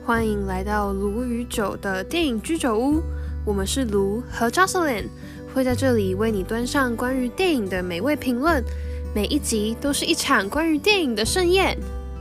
欢迎来到卢与酒的电影居酒屋，我们是卢和 Jocelyn， 会在这里为你端上关于电影的美味评论，每一集都是一场关于电影的盛宴。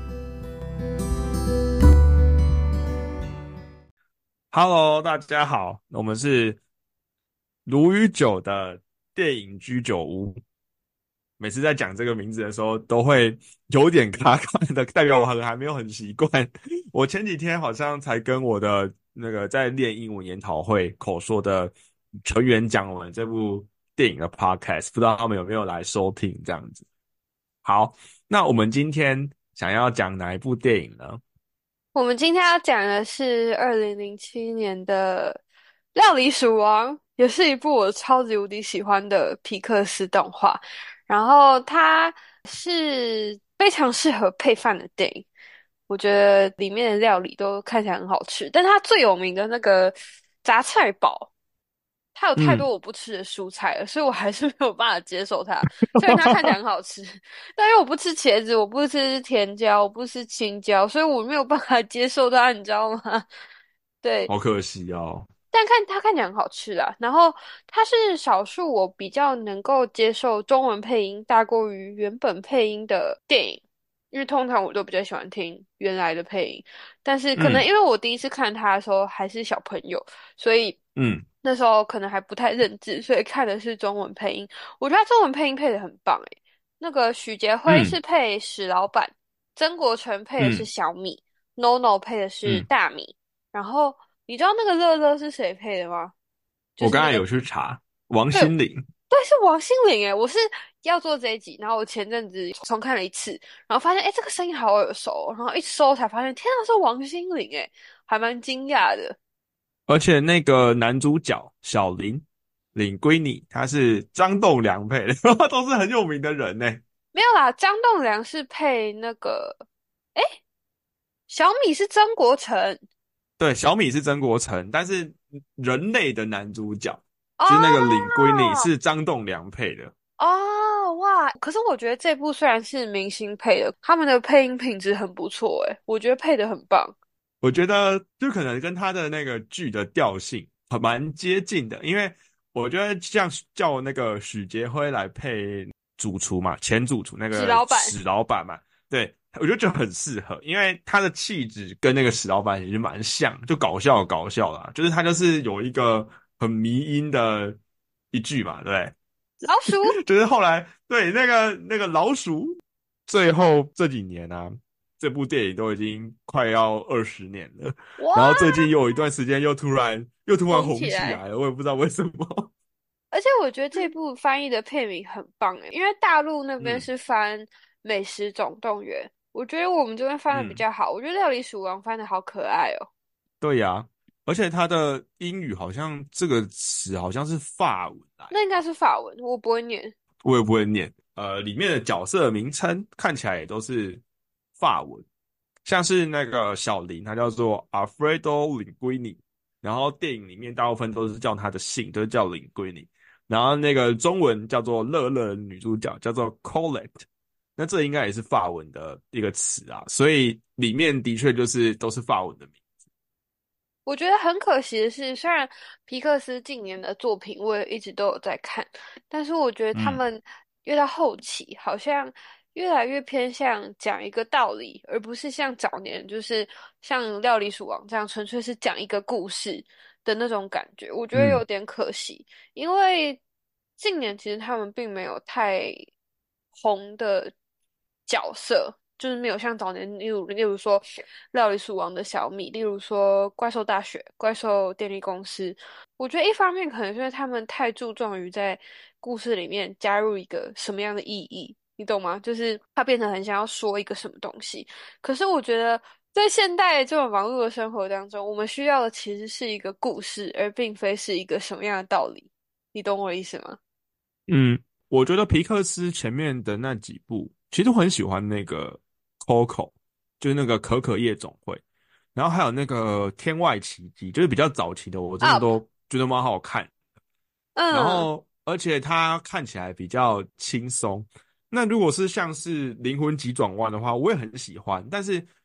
Hello，大家好，我们是卢与酒的电影居酒屋。每次在讲这个名字的时候，都会有点卡卡的，代表我还没有很习惯。我前几天好像才跟我的那个在练英文研讨会口说的成员讲我们这部电影的 podcast， 不知道他们有没有来收听这样子。好，那我们今天想要讲哪一部电影呢？ 我们今天要讲的是2007年的《料理鼠王》，也是一部我超级无敌喜欢的皮克斯动画。然后它是非常适合配饭的电影，我觉得里面的料理都看起来很好吃。但它最有名的那个杂菜煲，它有太多嗯， 我不吃的蔬菜了，所以我还是没有办法接受它。虽然它看起来很好吃，但因为我不吃茄子，我不吃甜椒，我不吃青椒，所以我没有办法接受它，你知道吗？对， 好可惜哦。 但它看起来很好吃啊。然后它是少数我比较能够接受中文配音大过于原本配音的电影，因为通常我都比较喜欢听原来的配音。但是可能嗯因为我第一次看它的时候还是小朋友，所以嗯那时候可能还不太认字，所以看的是中文配音。我觉得它中文配音配的很棒诶。那个许杰辉嗯是配史老板，曾国城配的是嗯小米，NONO 配的是嗯。 大米。然后你知道那个乐乐是谁配的吗？就是那个， 我刚才有去查王对心凌。 对，是王心凌诶。我是要做这一集，然后我前阵子重看了一次，然后发现这个声音好耳熟哦，然后一搜才发现，天啊，是王心凌诶，还蛮惊讶的。 而且那个男主角小林领归你，他是张栋梁配的，都是很有名的人呢。 没有啦，张栋梁是配那个，诶，小米是曾国城对，小米是曾国城，但是人类的男主角就是那个领哦归你是张栋梁配的。 哦哇！可是我觉得这部虽然是明星配的，他们的配音品质很不错诶，我觉得配的很棒。 我觉得就可能跟他的那个剧的调性很蛮接近的，因为我觉得像叫那个许杰辉来配主厨嘛，前主厨那个史老板， 史老板嘛，对，我觉得就很适合，因为他的气质跟那个史老板也是蛮像，就搞笑啦，就是他就是有一个很迷因的一句嘛，对不对？ 老鼠， 就是后来对那个老鼠，最后这几年啊，这部电影都已经快要20年了， 哇， 然后最近又有一段时间又突然红红起来！ 起来了，我也不知道为什么。 而且我觉得这部翻译的片名很棒诶，因为大陆那边嗯是翻《美食总动员》，我觉得我们这边翻的比嗯， 较好。我觉得《料理鼠王》翻的好可爱哦。 对呀，而且它的英语好像这个词好像是法文来的， 那应该是法文，我不会念。 我也不会念。里面的角色名称看起来也都是法文，像是那个小林，他叫做 Alfredo Linguini，然后电影里面大部分都是叫他的姓，都是叫 Linguini，然后那个中文叫做乐乐的女主角叫做 Colette，那这应该也是法文的一个词啊，所以里面的确就是都是法文的名。 我觉得很可惜的是，虽然皮克斯近年的作品我也一直都有在看，但是我觉得他嗯们越到后期，好像越来越偏向讲一个道理，而不是像早年就是像《料理鼠王》这样纯粹是讲一个故事的那种感觉。我觉得有嗯点可惜，因为近年其实他们并没有太红的角色。就是没有像早年，例如说料理鼠王的小米，例如说怪兽大学、怪兽电力公司。我觉得一方面可能就是他们太注重于在故事里面加入一个什么样的意义，你懂吗？就是他变成很想要说一个什么东西。可是我觉得在现代这种忙碌的生活当中，我们需要的其实是一个故事，而并非是一个什么样的道理。你懂我的意思吗？ 嗯，我觉得皮克斯前面的那几部其实我很喜欢那个 Coco，就是那个可可夜总会。然后还有那个天外奇迹，就是比较早期的，我真的 Up， 都觉得蛮好看。然嗯， 后，而且它看起来比较轻松。那如果是像是灵魂急转弯的话，我也很喜欢，但是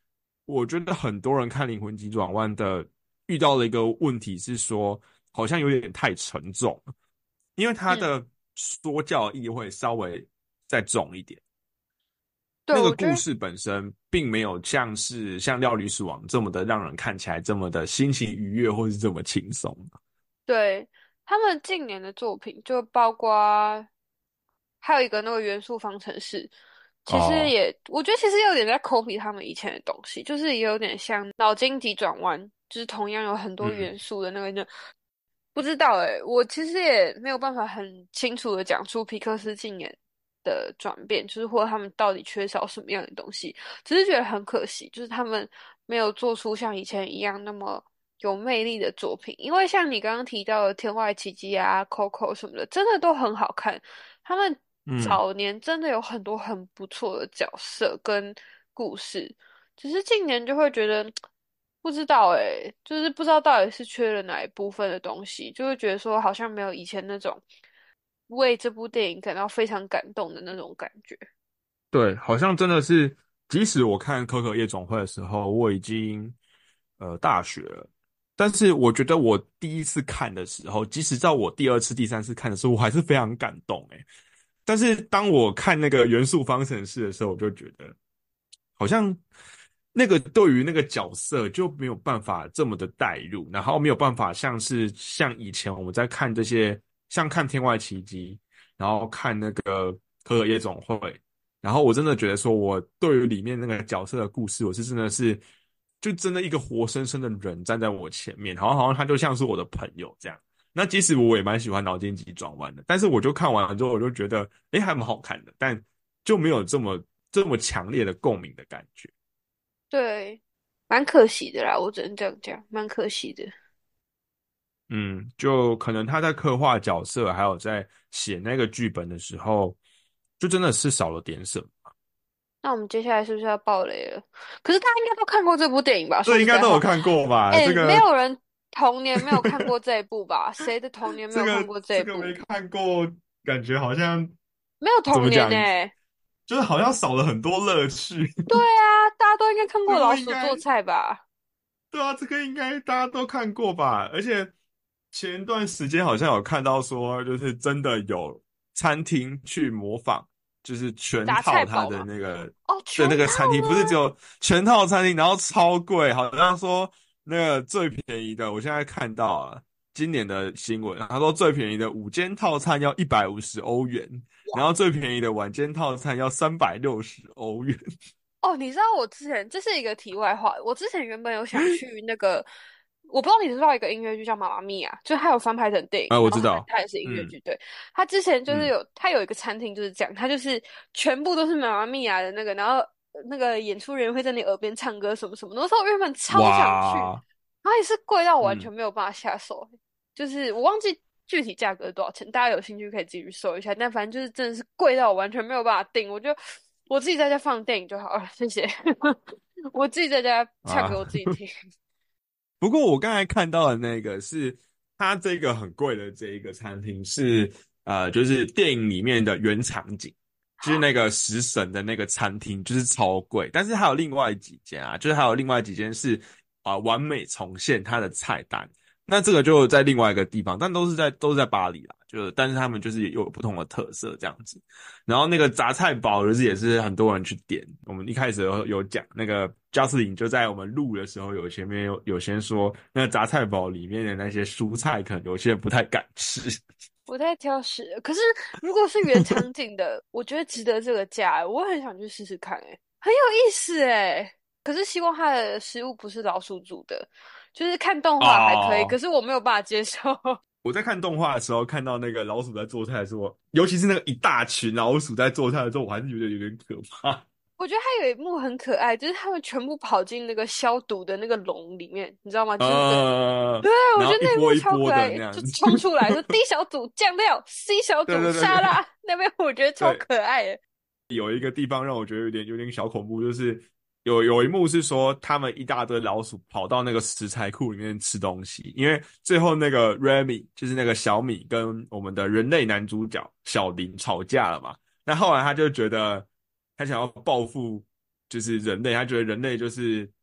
我觉得很多人看《灵魂急转弯》的遇到的一个问题是说，好像有点太沉重了，因为它嗯， 的说教意会稍微再重一点。 对， 那个我觉得故事本身并没有像《料理鼠王》这么的让人看起来这么的心情愉悦，或是这么轻松。 对他们近年的作品，就包括还有一个那个元素方程式，其实哦， 也我觉得其实有点在 copy 他们以前的东西，就是也有点像脑筋急转弯，就是同样有很多嗯， 元素的那个。不知道诶，我其实也没有办法很清楚的讲出皮克斯近年的转变，就是或者他们到底缺少什么样的东西，只是觉得很可惜，就是他们没有做出像以前一样那么有魅力的作品。因为像你刚刚提到的《天外奇迹》啊、Coco 什么的，真的都很好看。他们嗯， 早年真的有很多很不错的角色跟故事，只是近年就会觉得不知道诶，就是不知道到底是缺了哪一部分的东西，就会觉得说好像没有以前那种为这部电影感到非常感动的那种感觉。 对，好像真的是，即使我看《可可夜总会》的时候，我已经大学了，但是我觉得我第一次看的时候，即使在我第二次、第三次看的时候，我还是非常感动诶。但是当我看那个元素方程式的时候，我就觉得好像那个对于那个角色就没有办法这么的带入，然后没有办法像以前我们在看这些，像看《天外奇迹》，然后看那个《可可夜总会》，然后我真的觉得说，我对于里面那个角色的故事，我是真的是就真的一个活生生的人站在我前面，好像他就像是我的朋友这样。那即使我也蛮喜欢脑筋急转弯的，但是我就看完了之后，我就觉得，诶，还蛮好看的，但就没有这么强烈的共鸣的感觉。 对，蛮可惜的啦，我只能这样讲，蛮可惜的。 嗯，就可能他在刻画角色，还有在写那个剧本的时候，就真的是少了点什么。 那我们接下来是不是要爆雷了？可是大家应该都看过这部电影吧？说这应实在话， 该都有看过吧？ 哎，没有人童年没有看过这一部吧？谁的童年没这个有看过这一这个没部？ 看过，感觉好像没有童年呢、 怎么讲，就是好像少了很多乐趣。 对啊，大家都应该看这过老鼠做部应该菜吧？ 对啊，这个应该大家都看过吧？而且前段时间好像有看到说，就是真的有餐厅去模仿，就是全杂菜套它的包嘛。 那个哦，全的那个套餐厅，不是只吗？ 有全套餐厅，然后超贵，好像说那个最便宜的，我现在看到啊，今年的新闻，他说最便宜的午间套餐要150欧元，然后最便宜的晚间套餐要360欧元。 哦，你知道我之前这是一个题外话，我之前原本有想去那个，我不知道你知道一个音乐剧叫《妈妈咪呀》，就是它有翻拍成电影， 啊，我然后它知道， 它也是音乐嗯剧。对，它之前就是嗯， 它有一个餐厅就是这样，它就是全部都是妈妈咪呀的那个，然后那个演出人员会在你耳边唱歌什么什么的。那时候我原本超想去， 哇， 然后也是贵到我完嗯全没有办法下手，就是我忘记具体价格多少钱，大家有兴趣可以自己去搜一下。但反正就是真的是贵到我完全没有办法订，我自己在家放电影就好了，谢谢。我自己在家唱给啊。 我自己听。 不过我刚才看到的那个是，它这个很贵的这一个餐厅是就是电影里面的原场景，就是那个食神的那个餐厅，就是超贵。但是还有另外几间啊，就是还有另外几间是完美重现它的菜单。那这个就在另外一个地方，但都是在巴黎啦，但是他们就是有不同的特色这样子。然后那个杂菜堡就是也是很多人去点。我们一开始有讲那个加斯林就在我们录的时候前面有先说，那个杂菜堡里面的那些蔬菜可能有些人不太敢吃。 我在挑食，可是如果是原场景的，我觉得值得这个价欸，我很想去试试看，诶，很有意思诶。可是希望它的食物不是老鼠煮的，就是看动画还可以，可哦， 是我没有办法接受。 我在看动画的时候看到那个老鼠在做菜的时候，尤其是那个一大群老鼠在做菜的时候，我还是觉得有点可怕。 我觉得它有一幕很可爱，就是他们全部跑进那个消毒的那个笼里面，你知道吗？就是那个，对，我觉得然后一那一幕波一波的超可爱，就那样子。 冲出来说 D 小组酱料，C 小对组对对对沙拉，那边我觉得超对， 可爱的。 有一个地方让我觉得有点小恐怖，就是有一幕是说他们一大堆老鼠跑到那个食材库里面吃东西，因为最后那个 Remy 就是那个小米跟我们的人类男主角小林吵架了嘛，那后来他就觉得他想要报复就是人类，他觉得人类就是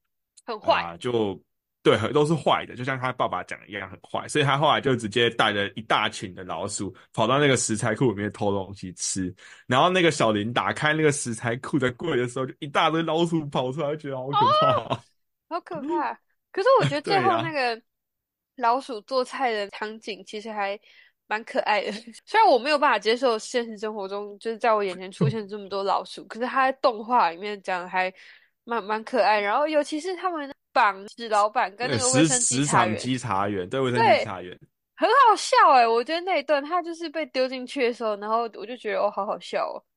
很坏。 就对，都是坏的，就像他爸爸讲的一样很坏，所以他后来就直接带着一大群的老鼠跑到那个食材库里面偷东西吃，然后那个小林打开那个食材库的柜的时候，就一大堆老鼠跑出来，觉得好可怕哦。 好可怕！可是我觉得最对呀、 后那个老鼠做菜的场景其实还蛮可爱的。虽然我没有办法接受现实生活中就是在我眼前出现这么多老鼠，可是它在动画里面讲的还蛮可爱。然后尤其是他们绑史老板跟那对， 个卫生稽查员， 场稽查员，对，卫生稽对， 查员。 很好笑诶，我觉得那一段他就是被丢进去的时候，然后我就觉得哦，好好笑哦。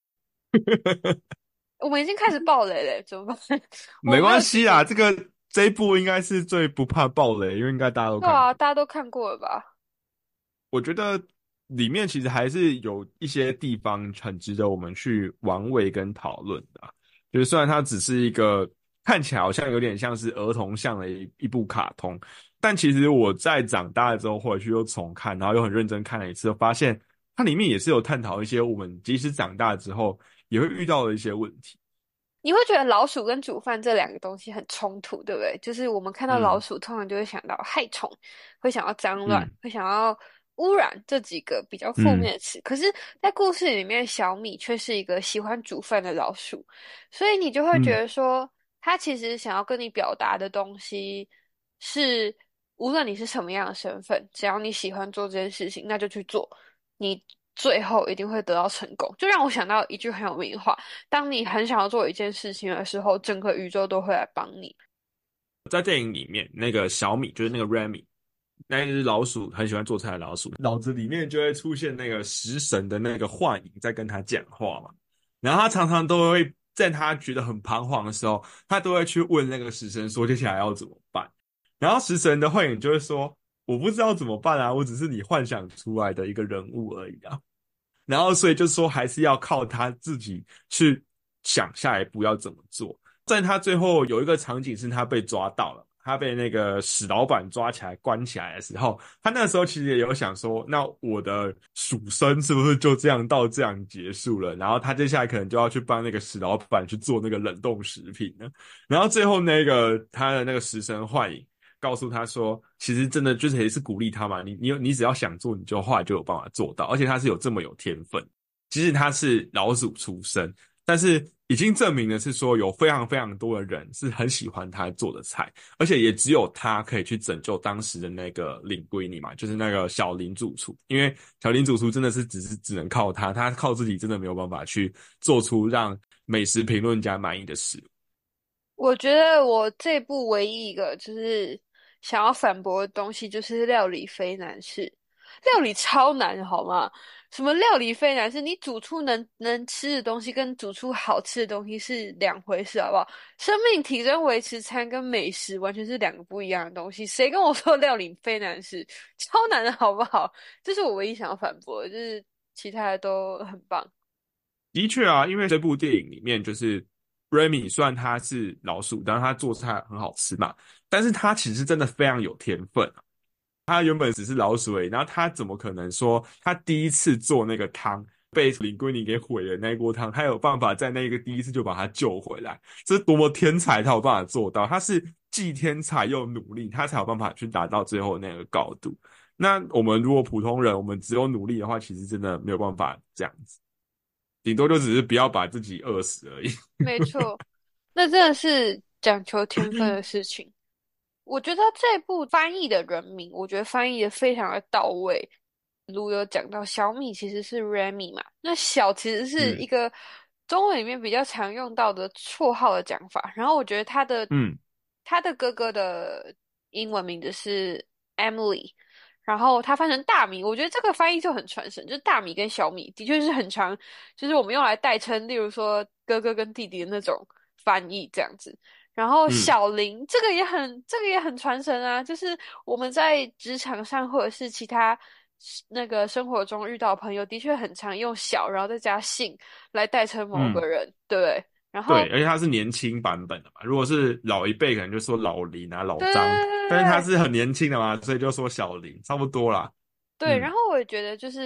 我们已经开始爆雷了，怎么办？我没们没有时间。 关系啦，这一部应该是最不怕爆雷，因为应该大家都对啊， 看过。 大家都看过了吧？ 我觉得里面其实还是有一些地方很值得我们去玩味跟讨论的啊，就是虽然它只是一个看起来好像有点像是儿童向的一部卡通，但其实我在长大了之后回去又重看，然后又很认真看了一次，发现它里面也是有探讨一些我们即使长大之后也会遇到的一些问题。 你会觉得老鼠跟煮饭这两个东西很冲突，对不对？就是我们看到老嗯鼠，通常就会想到害虫，会想要脏乱， 嗯会想要污染这几个比较负嗯面的词。可是，在故事里面，小米却是一个喜欢煮饭的老鼠，所以你就会觉嗯。 得说，他其实想要跟你表达的东西是，无论你是什么样的身份，只要你喜欢做这件事情，那就去做。你最后一定会得到成功。就让我想到一句很有名的话：当你很想要做一件事情的时候，整个宇宙都会来帮你。 在电影里面，那个小米就是那个 Remy，那一只老鼠很喜欢做菜的老鼠，脑子里面就会出现那个食神的那个幻影在跟他讲话嘛。然后他常常都会在他觉得很彷徨的时候，他都会去问那个食神说接下来要怎么办。然后食神的幻影就会说：“我不知道怎么办啊，我只是你幻想出来的一个人物而已啊。”然后所以就是说还是要靠他自己去想下一步要怎么做。在他最后有一个场景是他被抓到了，他被那个史老板抓起来关起来的时候，他那时候其实也有想说，那我的鼠生是不是就这样到这样结束了？然后他接下来可能就要去帮那个史老板去做那个冷冻食品了。然后最后那个他的那个食神幻影告诉他说，其实真的就是也是鼓励他嘛，你只要想做，你就后来就有办法做到，而且他是有这么有天分。即使他是老鼠出身，但是已经证明的是说，有非常非常多的人是很喜欢他做的菜，而且也只有他可以去拯救当时的那个领归你嘛，就是那个小林主厨，因为小林主厨真的是只能靠他，他靠自己真的没有办法去做出让美食评论家满意的食物。 我觉得我这部唯一一个就是想要反驳的东西，就是料理非难事。料理超难，好吗？什么料理非难事？你煮出能吃的东西，跟煮出好吃的东西是两回事，好不好？生命体征维持餐跟美食完全是两个不一样的东西。谁跟我说料理非难事？超难的，好不好？这是我唯一想要反驳的，就是其他的都很棒。 的确啊，因为这部电影里面就是 Remy，虽然他是老鼠，但是他做菜很好吃嘛，但是他其实真的非常有天分啊。他原本只是老鼠而已，然后他怎么可能说他第一次做那个汤被林龟尼给毁了那一锅汤，他有办法在那个第一次就把他救回来？这是多么天才，他有办法做到？他是既天才又努力，他才有办法去达到最后那个高度。那我们如果普通人，我们只有努力的话，其实真的没有办法这样子。顶多就只是不要把自己饿死而已。 没错，那真的是讲求天分的事情。我觉得这部翻译的人名，我觉得翻译的非常的到位。如有讲到小米其实是 Remy 嘛，那小其实是一嗯个中文里面比较常用到的绰号的讲法。然后我觉得嗯他的哥哥的英文名字是 Emily，然后他翻成大米，我觉得这个翻译就很传神，就是大米跟小米的确是很常，就是我们用来代称，例如说哥哥跟弟弟的那种翻译这样子。然后嗯， 小林这个也很传神啊，就是我们在职场上或者是其他那个生活中遇到的朋友，的确很常用小，然后再加姓来代称某个嗯， 人，对不对？然对， 后而且它是年轻版本的嘛。如果是老一辈，可能就说老林啊、老对张，但是他对对是很年轻的嘛，所以就说小林，差不多啦。 对，然嗯后我也觉得就是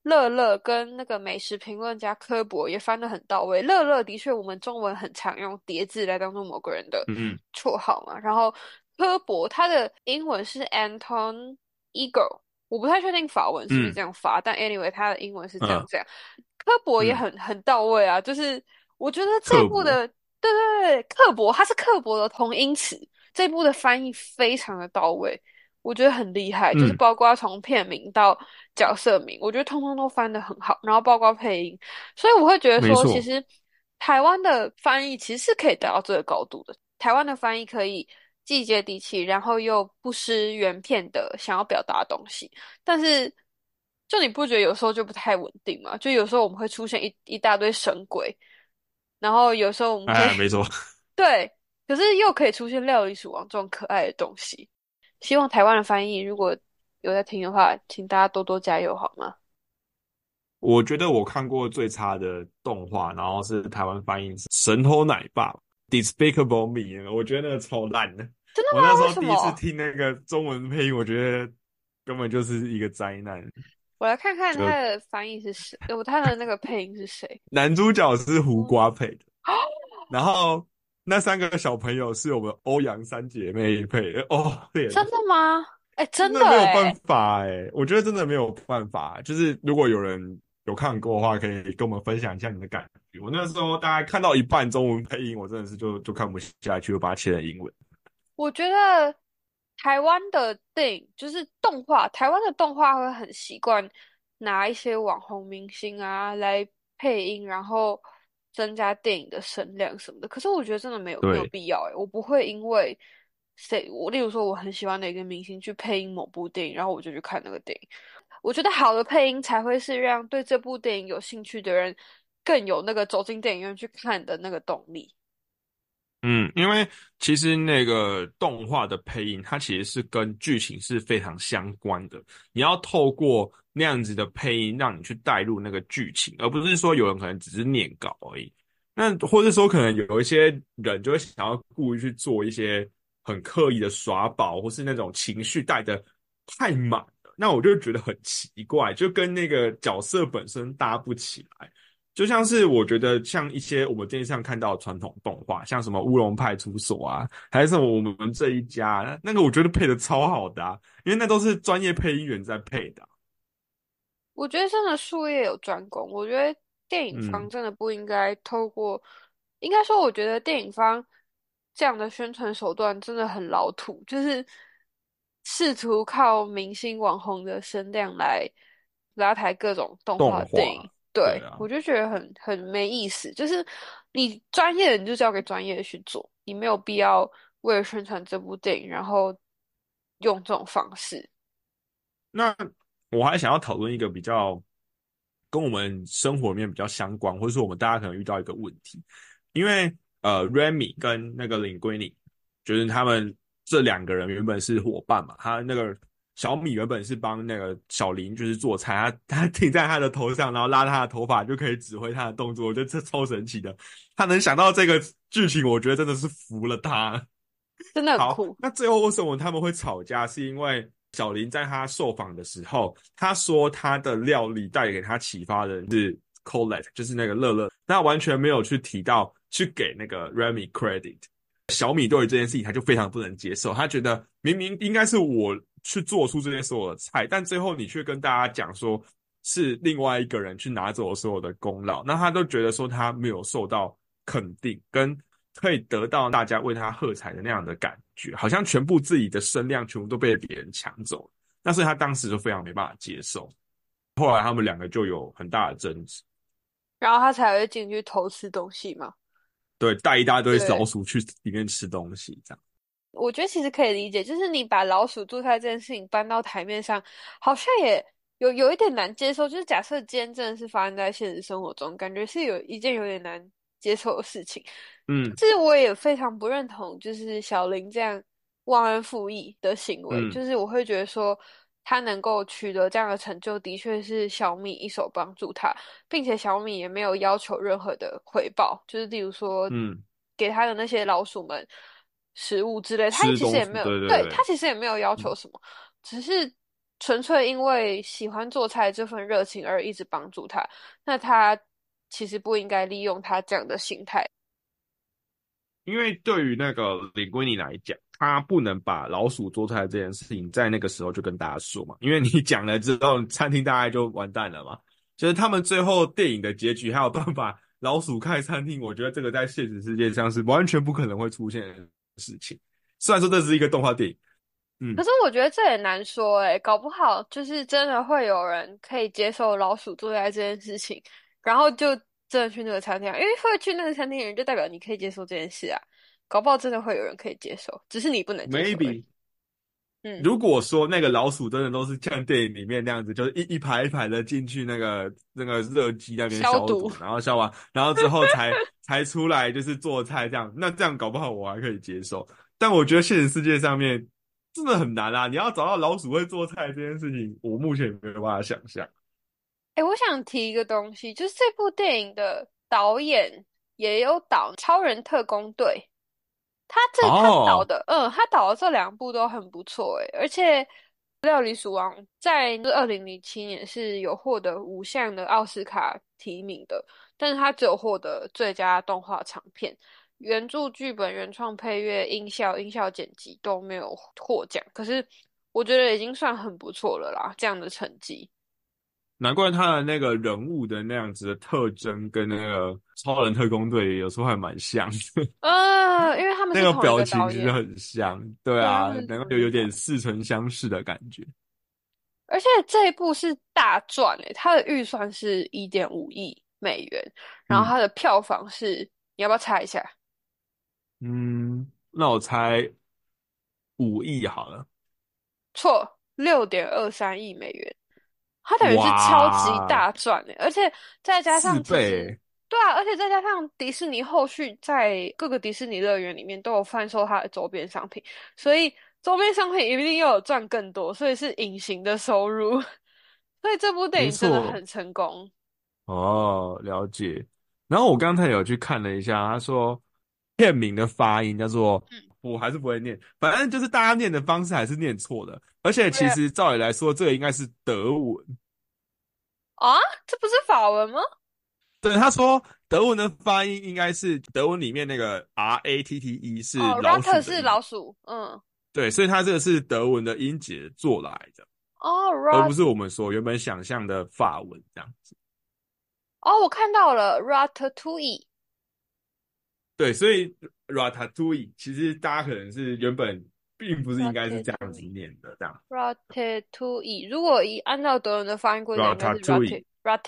乐乐跟那个美食评论家科博也翻得很到位。乐乐的确，我们中文很常用叠字来当做某个人的嗯绰号嘛。然后科博他的英文是 Anton Ego，我不太确定法文是不是嗯这样发，但 anyway 他的英文是这样嗯这样。科博也嗯， 很到位啊，就是我觉得这刻薄， 部的对对对，刻薄，它是刻薄的同音词，这部的翻译非常的到位。我觉得很厉害，就是嗯， 包括从片名到角色名，我觉得通通都翻得很好，然后包括配音，所以我会觉得说，其没错， 实台湾的翻译其实是可以达到这个高度的。台湾的翻译可以既接地气，然后又不失原片的想要表达的东西，但是就你不觉得有时候就不太稳定吗？就有时候我们会出现一大堆神鬼，然后有时候我们会哎，没错。 对，可是又可以出现料理鼠王这种可爱的东西。希望台湾的翻译如果有在听的话，请大家多多加油好吗？ 我觉得我看过最差的动画，然后是台湾翻译是《神偷奶爸》（Despicable Me），那个我觉得那个超烂的。 真的吗？ 我那时为候第一次什么？ 听那个中文配音，我觉得根本就是一个灾难。 我来看看就他的翻译是谁，他的那个配音是谁？ 男主角是胡嗯， 瓜配的，然后那三个小朋友是我们欧阳三姐妹配的。哦，天真呐， 的吗？哎，真真的的没有办哎， 法哎，我觉得真的没有办法。就是如果有人有看过的话，可以跟我们分享一下你的感觉。我那时候大概看到一半中文配音，我真的是就看不下去，我把它切成英文。 我觉得台湾的电影就是动画，台湾的动画会很习惯拿一些网红明星啊来配音，然后增加电影的声量什么的。可是我觉得真的没有对， 必要诶，我不会因为例如说我很喜欢的一个明星去配音某部电影，然后我就去看那个电影。我觉得好的配音才会是让对这部电影有兴趣的人更有那个走进电影院去看的那个动力。 嗯，因为其实那个动画的配音，它其实是跟剧情是非常相关的。你要透过那样子的配音，让你去带入那个剧情，而不是说有人可能只是念稿而已。那或者说可能有一些人就会想要故意去做一些很刻意的耍宝，或是那种情绪带的太满了，那我就觉得很奇怪，就跟那个角色本身搭不起来。就像是我觉得像一些我们电视上看到的传统动画，像什么乌龙派出所啊，还是什么我们这一家，那个我觉得配的超好的啊，因为那都是专业配音员在配的啊。 我觉得真的术业有专攻。我觉得电影方嗯， 真的不应该透过，应该说，我觉得电影方这样的宣传手段真的很老土，就是试图靠明星网红的声量来拉抬各种动画电影。 动画，对对， 啊。 我就觉得很没意思。就是你专业的你就交给专业的去做，你没有必要为了宣传这部电影，然后用这种方式。 那我还想要讨论一个比较跟我们生活里面比较相关，或者说我们大家可能遇到一个问题，因为Remy 跟那个林龟妮，就是他们这两个人原本是伙伴嘛，他那个小米原本是帮那个小林就是做菜，他停在他的头上，然后拉他的头发就可以指挥他的动作，我觉得这超神奇的。他能想到这个剧情，我觉得真的是服了他。好， 真的很酷。 那最后为什么他们会吵架？是因为小林在他受访的时候，他说他的料理带给他启发的是 Colette，就是那个乐乐，他完全没有去提到去给那个 Remy credit。小米对于这件事情他就非常不能接受，他觉得明明应该是我去做出这些所有的菜，但最后你却跟大家讲说是另外一个人去拿走所有的功劳，那他都觉得说他没有受到肯定，跟可以得到大家为他喝彩的那样的感觉，好像全部自己的声量全部都被别人抢走了，那所以他当时就非常没办法接受，后来他们两个就有很大的争执。 然后他才会进去偷吃东西嘛。 对，带一大堆老对， 鼠去里面吃东西，这样。 我觉得其实可以理解，就是你把老鼠做菜这件事情搬到台面上，好像也有一点难接受。就是假设今天真的是发生在现实生活中，感觉是有一件有点难接受的事情。 嗯这我也非常不认同，就是小林这样忘恩负义的行为。 嗯就是我会觉得说，他能够取得这样的成就，的确是小米一手帮助他，并且小米也没有要求任何的回报，就是例如说嗯， 给他的那些老鼠们食物之类，他吃东西， 其实也没有，对，他对对对， 其实也没有要求嗯什么，只是纯粹因为喜欢做菜这份热情而一直帮助他，那他其实不应该利用他这样的心态。 因为对于那个林龟妮来讲，他不能把老鼠做出来这件事情在那个时候就跟大家说嘛，因为你讲了之后，餐厅大概就完蛋了嘛。就是他们最后电影的结局还有办法老鼠开餐厅，我觉得这个在现实世界上是完全不可能会出现的事情。虽然说这是一个动画电影，嗯， 可是我觉得这也难说诶，搞不好就是真的会有人可以接受老鼠做爱这件事情，然后就真的去那个餐厅啊，因为会去那个餐厅的人就代表你可以接受这件事啊，搞不好真的会有人可以接受，只是你不能接受而已。 maybe 嗯， 如果说那个老鼠真的都是像电影里面那样子，就是一排一排的进去那个热机那边消毒。 消毒，然后消完，然后之后才出来就是做菜这样，那这样搞不好我还可以接受。但我觉得现实世界上面真的很难啊！你要找到老鼠会做菜这件事情，我目前没有办法想象。 诶，我想提一个东西，就是这部电影的导演也有导《超人特工队》，他导哦， 的，他导的这两部都很不错诶，而且《料理鼠王》在2007年是有获得5项的奥斯卡提名的，但是他只有获得最佳动画长片，原著剧本、原创配乐、音效剪辑都没有获奖，可是我觉得已经算很不错了啦，这样的成绩。 难怪他的那个人物的那样子的特征跟那个超人特工队有时候还蛮像的。 因为他们那个是同一个表情导演， 其实很像，对对，他啊， 们是能够有同一个导演。 点似曾相识的感觉。 而且这一部是大赚诶，它的预算是1.5亿美元，然后嗯它的票房是，你要不要猜一下？ 嗯，那我猜5亿好了。 错，6.23亿美元，它等于是超级哇， 大赚诶，而且再加四上其实， 倍， 对啊，而且再加上迪士尼后续在各个迪士尼乐园里面都有贩售它的周边商品，所以周边商品一定又有赚更多，所以是隐形的收入，所以这部电没影真的错。 很成功。 哦，了解。然后我刚才有去看了一下，他说片名的发音叫做，我还是不会念，反正就是大家念的方式还是念错的。而且其实照理来说，这个应该是德文。 啊，这不是法文吗？ 对，他说德文的发音应该是德文里面那个 RATTE 是哦老 ，rat 是鼠的意， 老鼠， 对，所以它这个是德文的音节做来的， 哦而 ，rat， 不是我们所原本想象的法文这样子。 哦，我看到了，ratatouille， 对，所以 ratatouille 其实大家可能是原本并不是应该是这样子 ratatouille， 念的，这样 ratatouille，如果按照德文的发音规则，应该是 ratatouille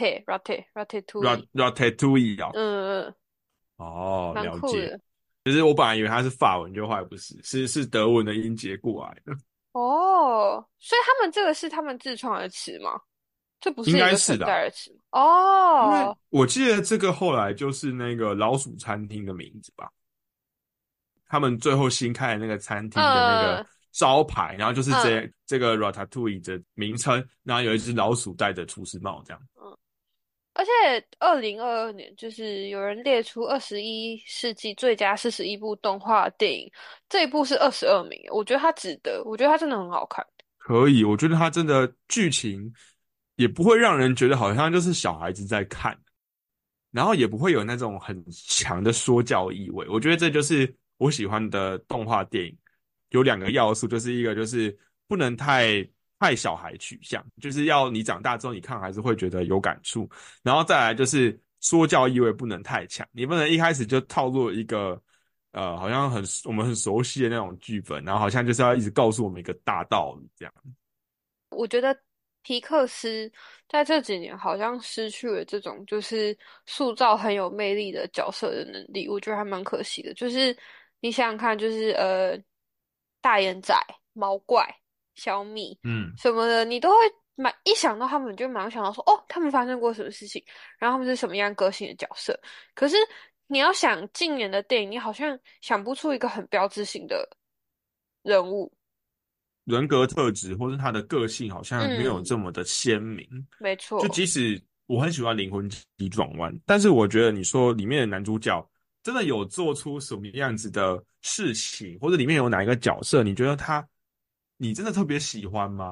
ratatouille， ratatouille 哦， 嗯， 哦， 蛮了解。 酷的。 就是我本来以为它是法文，就后来不是，是德文的音节过来的， 哦，所以他们这个是他们自创的词吗？这不应是一个存该是的啊， 在的词吗？ 因为哦， 我记得这个后来就是那个老鼠餐厅的名字吧。他们最后新开的那个餐厅的那个嗯招牌，然后就是嗯这个 Ratatouille 的名称，然后有一只老鼠戴着厨师帽这样。 嗯。而且2022年就是有人列出21世纪最佳41部动画电影，这一部是22名，我觉得它值得，我觉得它真的很好看。 可以，我觉得它真的剧情也不会让人觉得好像就是小孩子在看，然后也不会有那种很强的说教意味。我觉得这就是我喜欢的动画电影，有两个要素，就是一个就是不能太小孩取向，就是要你长大之后你看还是会觉得有感触，然后再来就是说教意味不能太强，你不能一开始就套入一个好像我们很熟悉的那种剧本，然后好像就是要一直告诉我们一个大道理这样。 我觉得皮克斯在这几年好像失去了这种就是塑造很有魅力的角色的能力，我觉得还蛮可惜的。就是你想想看，就是大眼仔、毛怪、小米嗯， 什么的，你都会一想到他们，你就马上想到说，哦，他们发生过什么事情，然后他们是什么样个性的角色。可是你要想近年的电影，你好像想不出一个很标志性的人物。 人格特质或是他的个性好像没有嗯， 这么的鲜明。就没错。 即使我很喜欢《灵魂急转弯》，但是我觉得你说里面的男主角真的有做出什么样子的事情，或者里面有哪一个角色，你觉得你真的特别喜欢吗？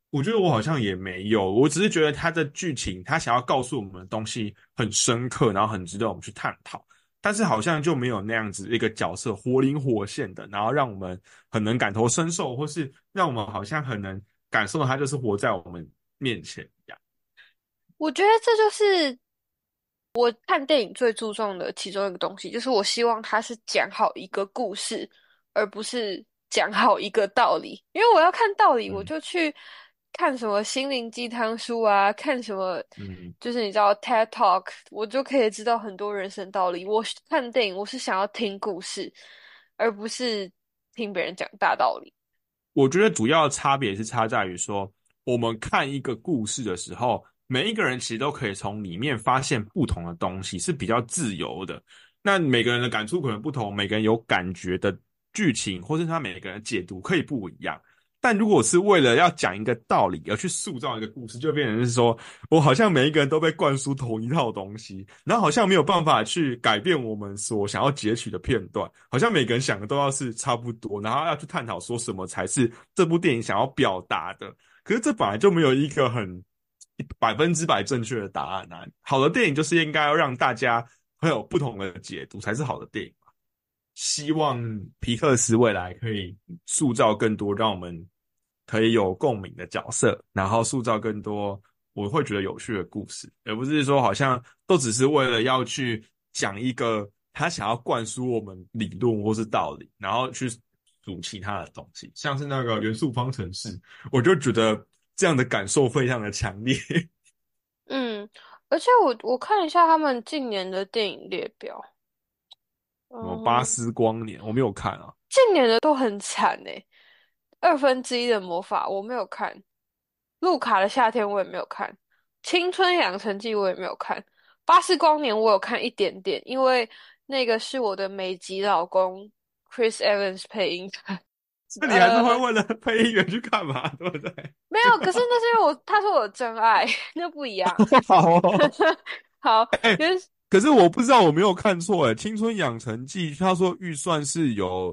我觉得我好像也没有，我只是觉得他的剧情，他想要告诉我们的东西很深刻，然后很值得我们去探讨。但是好像就没有那样子一个角色活灵活现的，然后让我们很能感同身受，或是让我们好像很能感受到他就是活在我们面前一样。 我觉得这就是我看电影最注重的其中一个东西，就是我希望它是讲好一个故事，而不是讲好一个道理。因为我要看道理，我嗯就去看什么心灵鸡汤书啊，看什么嗯。 就是你知道 TED Talk，我就可以知道很多人生道理。我是看电影，我是想要听故事，而不是听别人讲大道理。 我觉得主要的差别是差在于说，我们看一个故事的时候，每一个人其实都可以从里面发现不同的东西，是比较自由的。那每个人的感触可能不同，每个人有感觉的剧情，或是他每个人的解读可以不一样。但如果是为了要讲一个道理而去塑造一个故事，就变成是说我好像每一个人都被灌输同一套东西，然后好像没有办法去改变我们所想要截取的片段，好像每个人想的都要是差不多，然后要去探讨说什么才是这部电影想要表达的。可是这本来就没有一个很100%正确的答案啊！好的电影就是应该要让大家会有不同的解读，才是好的电影。希望皮克斯未来可以塑造更多让我们可以有共鸣的角色，然后塑造更多我会觉得有趣的故事，而不是说好像都只是为了要去讲一个他想要灌输我们理论或是道理，然后去煮其他的东西，像是那个元素方程式，我就觉得这样的感受非常的强烈。 嗯，而且我看一下他们近年的电影列表， 什么巴嗯， 斯光年，我没有看啊。 近年的都很惨诶。1/2的魔法我没有看，路卡的夏天我也没有看，青春养成记我也没有看，巴斯光年我有看一点点，因为那个是我的美籍老公 Chris Evans 配音的。 那你还是会呃， 为了配音员去干嘛，对不对？ 没有，可是那是因为他是我的真爱，那不一样。 好哦。 好， 哎、 原可是我不知道我没有看错哎，《青春养成记》他说预算是有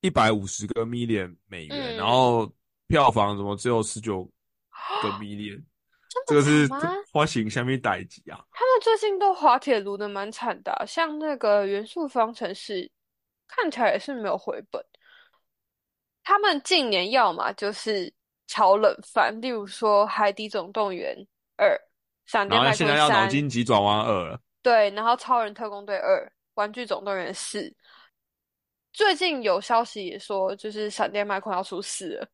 150个 million美元，然嗯， 后票房怎么只有19个 million， 这么这个是惨吗？ 花形下面代级啊。 他们最近都滑铁卢的蛮惨的啊像那个元素方程式，看起来也是没有回本。他们近年要么就是炒冷饭，例如说《海底总动员二》《闪然电麦昆后现在要脑三》， 筋急转弯二了。 对，然后《超人特工队二》《玩具总动员四》。最近有消息也说，就是闪电麦昆要出四了。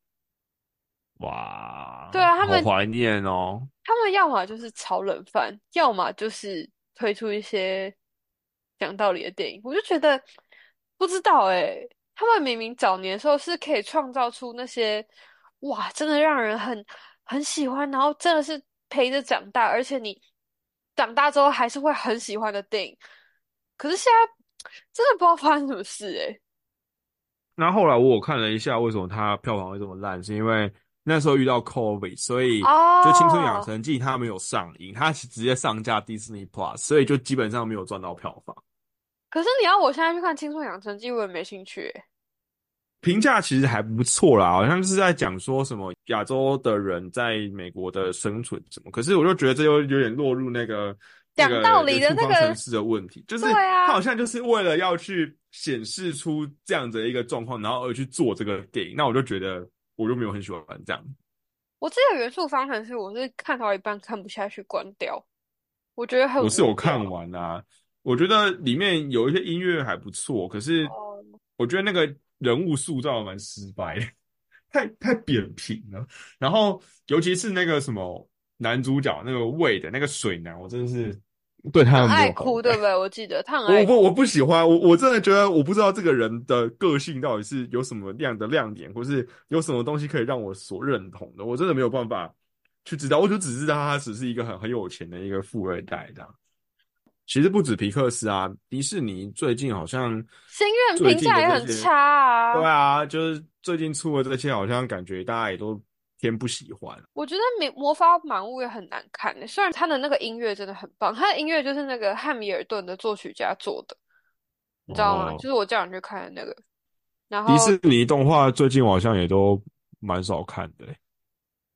对哇， 啊， 好怀念哦。 他们要么就是炒冷饭，要么就是推出一些讲道理的电影。我就觉得不知道诶，他们明明早年的时候是可以创造出那些哇，真的让人很喜欢，然后真的是陪着长大，而且你长大之后还是会很喜欢的电影。可是现在真的不知道发生什么事诶。 那后来我有看了一下，为什么它票房会这么烂，是因为那时候遇到 COVID，所以就《青春养哦， 成记》它没有上映，它直接上架 Disney Plus，所以就基本上没有赚到票房。 可是你要我现在去看《青春养成记》，我也没兴趣诶。 评价其实还不错啦，好像是在讲说什么亚洲的人在美国的生存什么，可是我就觉得这又有点落入那个那讲道个元理的素方程那个， 式的问题，就是对啊。 他好像就是为了要去显示出这样的一个状况，然后而去做这个电影，那我就觉得我就没有很喜欢这样。 我这个元素方程式，我是看到一半看不下去关掉，我觉得很我是有看无聊。 完啊，我觉得里面有一些音乐还不错，可是哦， 我觉得那个人物塑造得蛮失败的，太扁平了。然后尤其是那个什么男主角那个魏的那个水男，我真的是对他很他没爱哭，对有好感。 不对？我记得他很爱我哭。 不喜欢，我真的觉得我不知道这个人的个性到底是有什么样的亮点，或是有什么东西可以让我所认同的，我真的没有办法去知道，我就只知道他只是一个很有钱的一个富二代这样。其实不止皮克斯啊，迪士尼最近好像心愿评最近的这些， 价也很差啊。 对啊，就是最近出的这些，好像感觉大家也都偏不喜欢。 我觉得魔法满屋也很难看的，虽然他的那个音乐真的很棒，他的音乐就是那个汉密尔顿的作曲家做的，你知道吗？就哦， 是我叫你去看的那个。然后迪士尼动画最近我好像也都蛮少看的欸。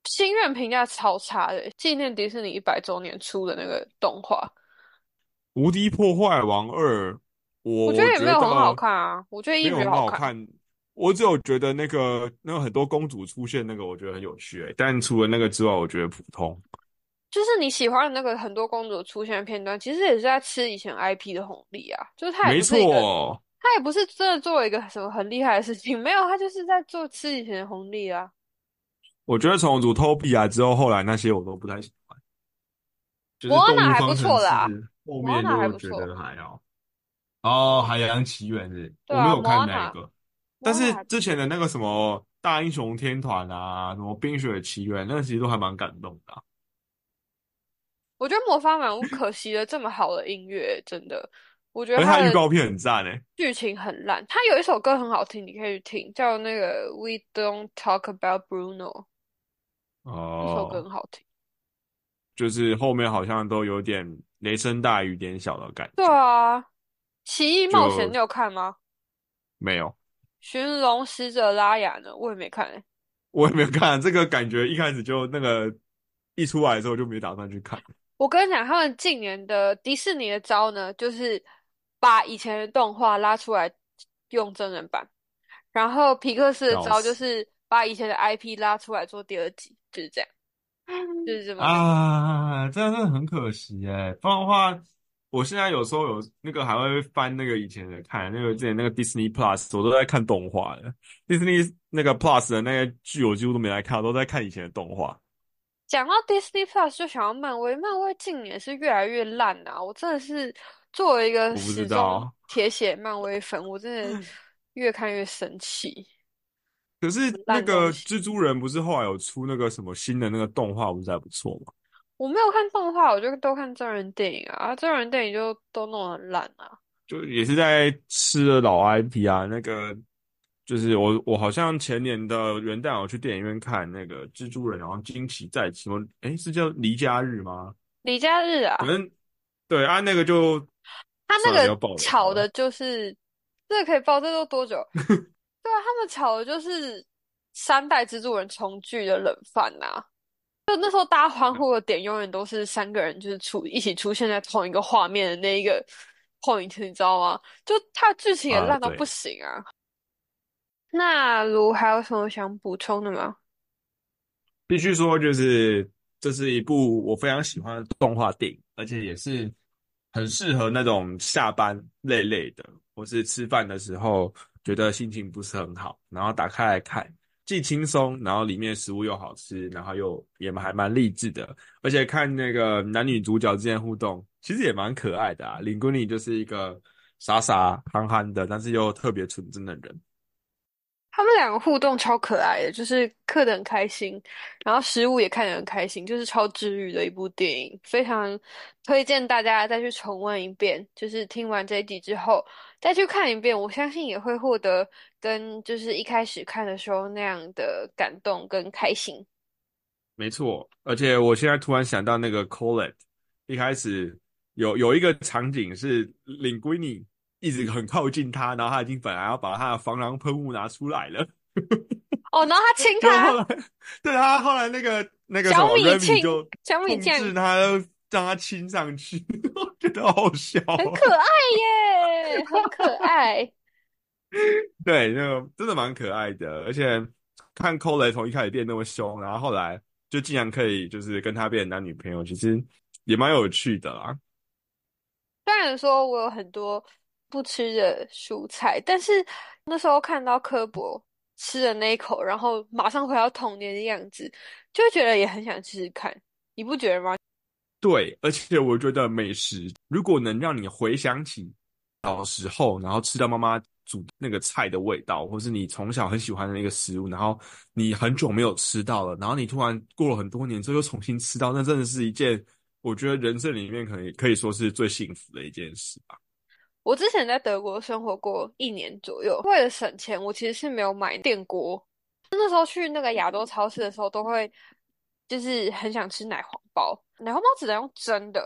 新院评价超差的，纪念迪士尼100周年出的那个动画， 《无敌破坏王二》，我我觉得也没有很好觉得看啊，我觉得一没有很比较好看。 好看。我只有觉得那个很多公主出现那个，我觉得很有趣但除了那个之外，我觉得普通。 就是你喜欢的那个很多公主出现的片段，其实也是在吃以前 IP 的红利啊。就是它也没不是一个， 错， 它也不是真的做了一个什么很厉害的事情，没有，它就是在做吃以前的红利啊。 我觉得从《乳头比亚》之后，后来那些我都不太喜欢，就是摩安娜还不 《动物方程式》 错啦， 后面摩安娜还就觉不错。 得还好。哦， 摩 《海洋奇缘》是， 对啊， 我没有摩安娜， 看那个，但摩安娜是之还不错。 前的那个什么《大英雄天团》啊，什么《冰雪奇缘》，那个其实都还蛮感动的我觉得魔法满屋可惜了这么好的音乐，真的，我觉得而且它的它预告片很赞剧情很烂。它有一首歌很好听，你可以去听，叫那个《We Don't Talk About Bruno》，那首歌哦， 很好听。 就是后面好像都有点雷声大雨点小的感对觉， 啊，《奇异冒险》 就你有看吗？ 没有， 寻龙使者拉雅呢？我也没看欸。 我也没有看这个，感觉一开始就那个一出来的时候就没打算去看， 我跟你讲，他们近年的迪士尼的招呢，就是把以前的动画拉出来用真人版，然后皮克斯的招就笑死。 是把以前的 IP 拉出来做第二集，就是这样，就是这么那个。 啊，这样真的很可惜不然的话，我现在有时候有那个还会翻那个以前的看，那个之前那个 Disney Plus，我都在看动画的。Disney 那个 Plus 的那个剧，我几乎都没来看，我都在看以前的动画。 讲到 Disney Plus，就想要漫威，漫威近年是越来越烂啊！我真的是作为一个我不知始终道， 铁血漫威粉，我真的越看越生气， 可是那个烂东西。 蜘蛛人不是后来有出那个什么新的那个动画，不是还不错吗？ 我没有看动画，我就都看真人电影啊，真人电影就都弄得很烂啊。 就也是在吃了老 IP 啊，那个就是我好像前年的元旦我去电影院看那个蜘蛛人，然后惊奇再起，什么是叫离家日吗？ 李佳日啊， 反正对啊，那个就他那算了，不要个爆雷好了。 吵的就是这个可以爆，这都多久？对啊，他们吵的就是3代蜘蛛人重聚的冷饭呐、就那时候大家欢呼的点，永远都是3个人就是一起出现在同一个画面的那一个 point，你知道吗？就它的剧情也烂到不对， 行啊。那如还有什么想补充的吗？ 必须说就是这是一部我非常喜欢的动画电影，而且也是很适合那种下班累累的，或是吃饭的时候觉得心情不是很好，然后打开来看，既轻松，然后里面食物又好吃，然后又也还蛮励志的，而且看那个男女主角之间互动，其实也蛮可爱的啊。林闺女就是一个傻傻憨憨的，但是又特别纯真的人。 他们两个互动超可爱的，就是嗑得很开心，然后食物也看得很开心，就是超治愈的一部电影，非常推荐大家再去重温一遍。就是听完这一集之后再去看一遍，我相信也会获得跟就是一开始看的时候那样的感动跟开心。 没错，而且我现在突然想到那个 Colette，一开始有一个场景是领闺女一直很靠近他，然后他已经本来要把他的防狼喷雾拿出来了， 哦，然后他亲他， 就后来对他后来那个什小么米亲 Remy 就小米控制酱， 他，让他亲上去，我觉得好好笑哦。 很可爱耶，很可爱。 对，那个真的蛮可爱的，而且看 Colette 从一开始变那么凶，然后后来就竟然可以就是跟他变男女朋友，其实也蛮有趣的啦。 虽然说我有很多不吃的蔬菜，但是那时候看到科博吃的那一口，然后马上回到童年的样子，就会觉得也很想试试看。你不觉得吗？ 对，而且我觉得美食如果能让你回想起小时候，然后吃到妈妈煮那个菜的味道，或是你从小很喜欢的那个食物，然后你很久没有吃到了，然后你突然过了很多年之后又重新吃到，那真的是一件我觉得人生里面可以说是最幸福的一件事吧。 我之前在德国生活过1年左右，为了省钱，我其实是没有买电锅。那时候去那个亚洲超市的时候，都会就是很想吃奶黄包，奶黄包只能用蒸的，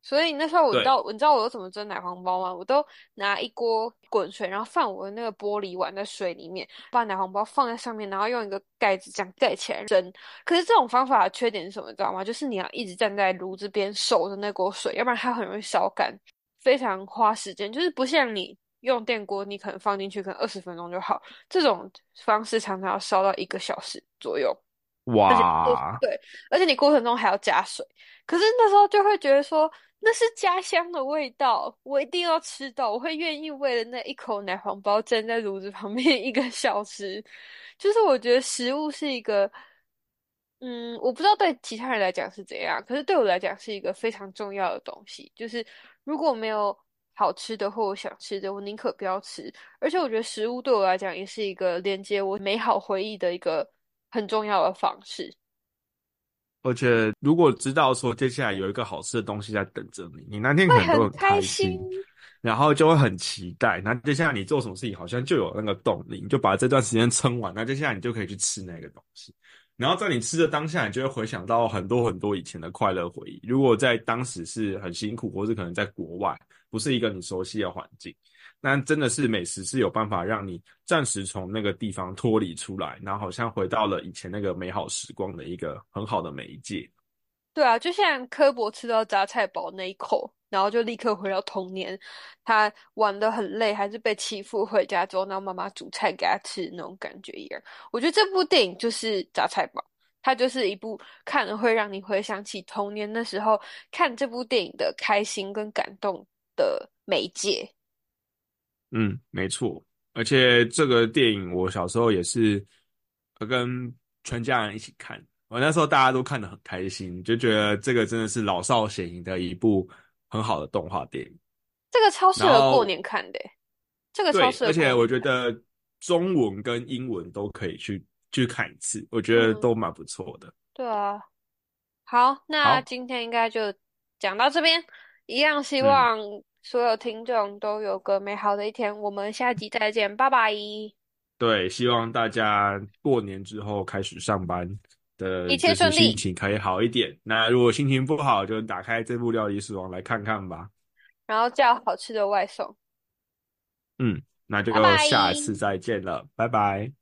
所以那时候对， 你知道我都怎么蒸奶黄包吗？我都拿一锅滚水，然后放我的那个玻璃碗在水里面，把奶黄包放在上面，然后用一个盖子这样盖起来蒸。可是这种方法的缺点是什么，你知道吗？就是你要一直站在炉子边守着那锅水，要不然它很容易烧干，非常花时间。就是不像你用电锅，你可能放进去可能20分钟就好，这种方式常常要烧到1个小时左右。而且哇， 对，而且你过程中还要加水。可是那时候就会觉得说，那是家乡的味道，我一定要吃到，我会愿意为了那一口奶黄包站在炉子旁边1个小时。就是我觉得食物是一个，我不知道对其他人来讲是怎样，可是对我来讲是一个非常重要的东西。就是如果没有好吃的或我想吃的，我宁可不要吃。而且我觉得食物对我来讲也是一个连接我美好回忆的一个很重要的方式。 而且如果知道说接下来有一个好吃的东西在等着你，你那天可会能都很很开开心， 心。 然后就会很期待。那接下来你做什么事情好像就有那个动力，你就把这段时间撑完，那接下来你就可以去吃那个东西。然后在你吃的当下，你就会回想到很多很多以前的快乐回忆。如果在当时是很辛苦，或是可能在国外，不是一个你熟悉的环境，那真的是美食是有办法让你暂时从那个地方脱离出来，然后好像回到了以前那个美好时光的一个很好的媒介。 对啊，就像柯博吃到榨菜堡那一口，然后就立刻回到童年，他玩得很累，还是被欺负，回家之后，然后妈妈煮菜给他吃那种感觉一样。我觉得这部电影就是榨菜堡，它就是一部看了会让你回想起童年的时候看这部电影的开心跟感动的媒介。 嗯，没错。而且这个电影我小时候也是跟全家人一起看，我那时候大家都看得很开心，就觉得这个真的是老少咸宜的一部很好的动画电影。 这个超适然合过后年看的欸，这个超对， 适合而且我过年看。 觉得中文跟英文都可以去看一次，我觉得嗯， 都蛮不错的。 对啊。好，那好， 今天应该就讲到这边，一样希嗯， 望所有听众都有个美好的一天，我们下集再见，拜拜， 对，希望大家过年之后开始上班一的，就是切顺利， 心情可以好一点。那如果心情不好，就打开这部《料理鼠王》来看看吧。 然后叫好吃的外送， 嗯，那拜就下次拜。 再见了，拜拜。